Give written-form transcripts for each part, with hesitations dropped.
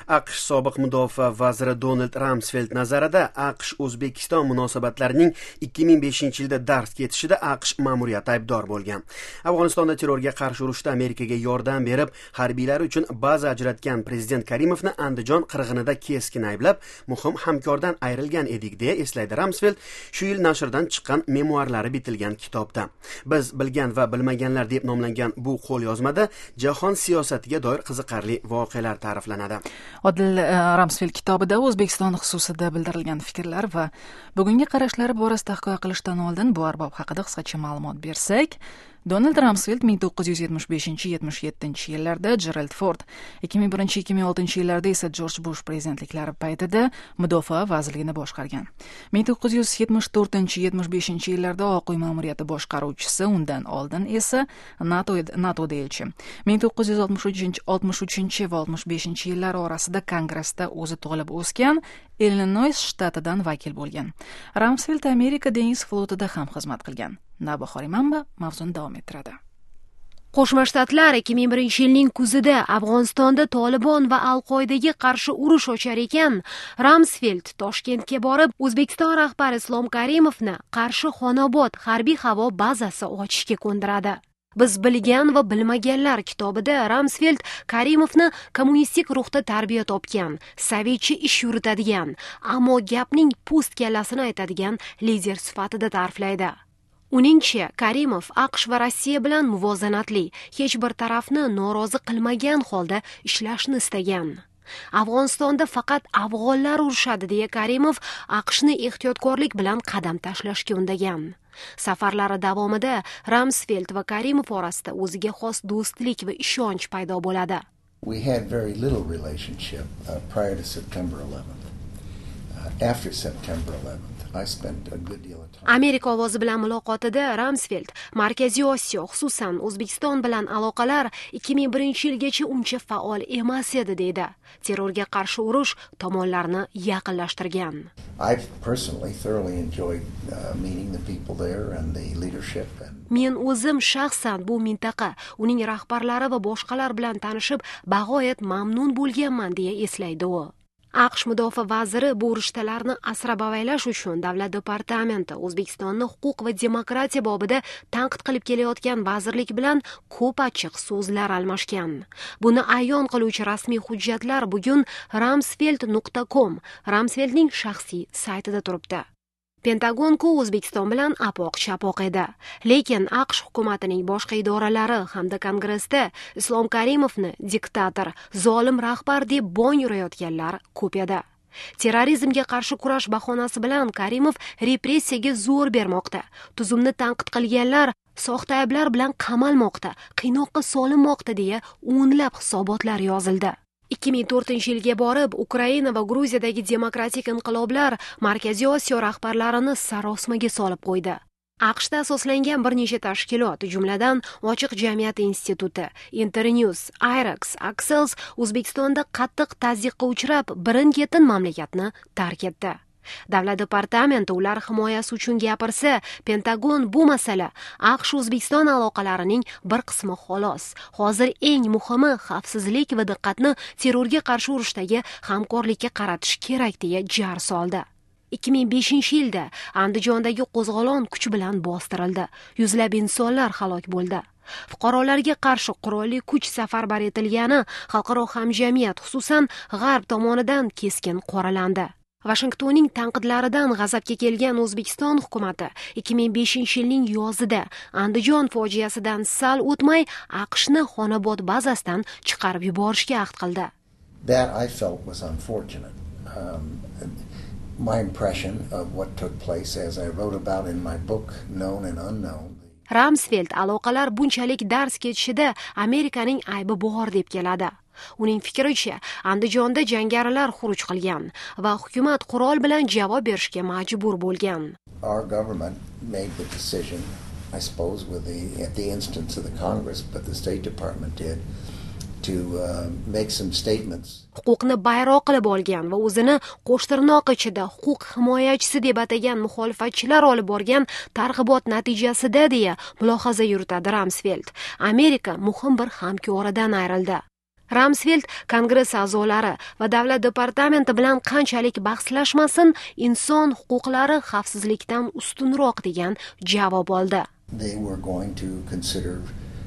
AQSh sobiq mudofaa vaziri Donald Ramsfeld nazarida AQSh-O'zbekiston munosabatlarining 2005-yilda darz ketishida AQSh ma'muriyati aybdor bo'lgan. Afg'onistonda terrorga qarshi urushda Amerikaga yordam berib, harbiylari uchun baza ajratgan prezident Karimovni Andijon qirg'inida keskin ayblab, muhim hamkordan ayrilgan edik deya eslaydi Ramsfeld shu yil nashrdan chiqqan memuarlari bitilgan kitobda. Biz bilgan va bilmaganlar deb nomlangan bu qo'lyozmada jahon siyosatiga doir qiziqarli voqealar ta'riflanadi. Odil Ramsfeld kitobida O'zbekiston xususida bildirilgan fikrlar va bugungi qarashlari borasida hikoya qilishdan oldin bu arbob haqida qisqacha ma'lumot bersak, Donald Ramsfeld 1975-77 yillarda Gerald Ford, 2001-2006 yillarda esa George Bush prezidentliklari paytida mudofaa vazirligini boshqargan. 1974-75 yillarda Oq uy ma'muriyati boshqaruvchisi, undan oldin esa NATOda elchi. 1963 va 65 yillar orasida Kongressda o'zi tug'ilib o'sgan, Illinois shtatidan vakil bo'lgan. Ramsfeld Amerika dengiz flotida ham xizmat qilgan. Navbahoriy manba mavzuni davom ettiradi. Qo'shma Shtatlar 2001-yilning kuzida Afg'onistonda Tolibon va Al-Qoidaga qarshi urush ochar ekan, Ramsfeld Toshkentga borib, O'zbekiston rahbari Islom Karimovni Qarshi Xonobod harbiy havo bazasi ochishga ko'ndiradi. Biz bilgan va bilmaganlar kitobida Ramsfeld Karimovni kommunistik ruhda tarbiya topgan, sovetcha ish yuritadigan, ammo gapning pust kallasini aytadigan lider sifatida ta'riflaydi. Uningcha, Karimov AQSh va Rossiya bilan muvozanatli, hech bir tarafni norozi qilmagan holda ishlashni istagan. Afg'onistonda faqat afg'onlar urushadi deya Karimov AQShni ehtiyotkorlik bilan qadam tashlashga undagan. Safarlari davomida Ramsfeld va Karimov orasida o'ziga xos do'stlik va ishonch paydo bo'ladi. We had very little relationship prior to September 11th. After September 11th, I spent a good deal of time. Amerika ovozi bilan muloqotida Ramsfeld Markaziy Osiyo, xususan O'zbekiston bilan aloqalar 2001-yilgacha uncha faol emas edi deydi. Terrorga qarshi urush tomonlarni yaqinlashtirgan. I personally thoroughly enjoyed meeting the people there and the leadership. Men o'zim shaxsan bu mintaqa, uning rahbarlari va boshqalar bilan tanishib, bag'oyat mamnun bo'lganman deya eslaydi u. AQSh mudofaa vaziri bu urushdalarni asrab-avaylash uchun Davlat departamenti O'zbekistonni huquq va demokratiya bobida tanqid qilib kelayotgan vazirlik bilan ko'p ochiq so'zlar almashgan. Buni ayon qiluvchi rasmiy hujjatlar bugun ramsfeld.com, Ramsfeldning shaxsiy saytida turibdi. Pentagon-ku O'zbekiston bilan apoq-chapoq edi. Lekin AQSh hukumatining boshqa idoralari hamda Kongressda Islom Karimovni diktator, zolim rahbar deb bong urayotganlar ko'p edi. Terrorizmga qarshi kurash bahonasi bilan Karimov repressiyaga zo'r bermoqda. Tuzumni tanqid qilganlar soxta ayblar bilan qamalmoqda, qiynoqqa solinmoqda deya o'nlab hisobotlar yozildi. 2004-yilga borib, Ukraina va Gruziyadagi demokratik inqiloblar Markaziy Osiyo rahbarlarini sarosimaga solib qo'ydi. AQShda asoslangan bir necha tashkilot, jumladan Ochiq jamiyat instituti, Internews, IREX, Axios O'zbekistonda qattiq tazyiqqa uchrab, birin-ketin mamlakatni tark etdi. Davlat departamenti ular himoyasi uchun gapirsa, Pentagon bu masala AQSh-O'zbekiston aloqalarining bir qismi xolos. Hozir eng muhimi xavfsizlik va diqqatni terrorga qarshi urushdagi hamkorlikka qaratish kerak deya jar soldi. 2005-yilda Andijondagi qo'zg'olon kuch bilan bostirildi. Yuzlab insonlar halok bo'ldi. Fuqarolarga qarshi qurolli kuch safarbar etilgani xalqaro hamjamiyat, xususan G'arb tomonidan keskin qoralandi. Washingtonning tanqidlaridan g'azabga kelgan O'zbekiston hukumati 2005-yilning yozida Andijon fojiasidan sal o'tmay AQShni Xonobod bazasidan chiqarib yuborishga ahd qildi. That I felt was unfortunate. My impression of what took place, as I wrote about in my book, Known and Unknown. Ramsfeld aloqalar bunchalik darz ketishida Amerikaning aybi bor deb keladi. Uning fikricha, Andijonda jangarilar xuruj qilgan va hukumat qurol bilan javob berishga majbur bo'lgan. Our government made the decision, I suppose, at the instance of the Congress, but the State Department did, to make some statements. Huquqni bayroq qilib olgan va o'zini qo'shtirnoq ichida huquq himoyachisi deb atagan muxolifatchilar olib borgan targ'ibot natijasida deya mulohaza yuritadi Ramsfeld. Amerika muhim bir hamkoridan ayrildi. Ramsfeld Kongress a'zolari va davlat departamenti bilan qanchalik bahslashmasin, inson huquqlari xavfsizlikdan ustunroq degan javob oldi. They were going to consider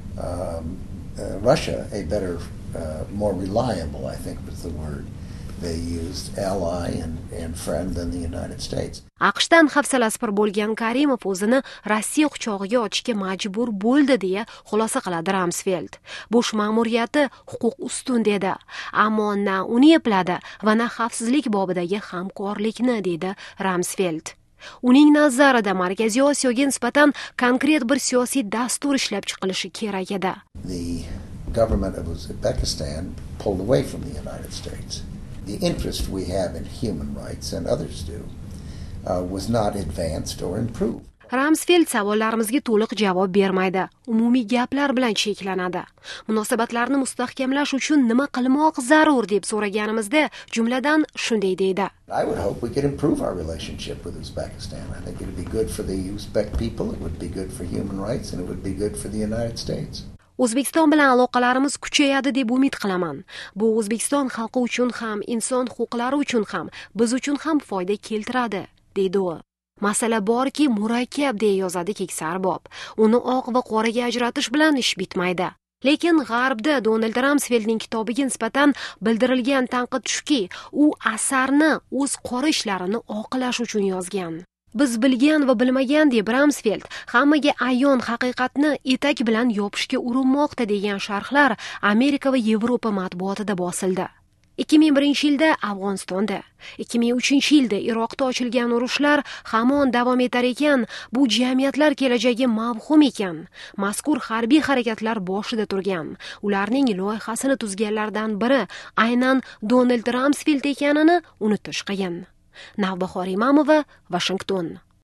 Russia a better, more reliable, I think was the word they used, ally and friend than the United States. AQShdan hafsalasi bo'lgan Karimov o'zini Rossiya quchog'iga ochishga majbur bo'ldi deya xulosa qiladi Ramsfeld. Bush ma'muriyati huquq ustun dedi, ammo na uni epladi va na xavfsizlik bobidagi hamkorlikni dedi Ramsfeld. Uning nazarida Markaziy Osiyoga nisbatan konkret bir siyosiy dastur ishlab chiqilishi kerak edi. The government of Uzbekistan pulled away from the United States. The interest we have in human rights, and others do, was not advanced or improved. Ramsfeld savollarimizga to'liq javob bermaydi, umumiy gaplar bilan cheklanadi. Munosabatlarni mustahkamlash uchun nima qilmoq zarur deb so'raganimizda jumladan shunday deydi. I would hope we could improve our relationship with Uzbekistan. I think it would be good for the Uzbek people, it would be good for human rights, and it would be good for the United States. O'zbekiston bilan aloqalarimiz kuchayadi deb umid qilaman. Bu O'zbekiston xalqi uchun ham, inson huquqlari uchun ham, biz uchun ham foyda keltiradi, deydi u. Masala borki, murakkab deya yozadi keksa arbob. Uni oq va qoraga ajratish bilan ish bitmaydi. Lekin G'arbda Donald Ramsfeldning kitobiga nisbatan bildirilgan tanqid shuki, u asarni o'z qora ishlarini oqlash uchun yozgan. Biz bilgan va bilmagan deb Ramsfeld hammaga ayon haqiqatni etak bilan yopishga urinmoqda degan sharhlar Amerika va Yevropa matbuotida bosildi. 2001-yilda Afg'onistonda, 2003-yilda Iroqda ochilgan urushlar hamon davom etar ekan, bu jamiyatlar kelajagi mavhum ekan. Mazkur harbiy harakatlar boshida turgan. Ularning loyihasini tuzganlardan biri aynan Donald Ramsfeld ekanini unutish qiyin. Navbahor Imamova, Washington.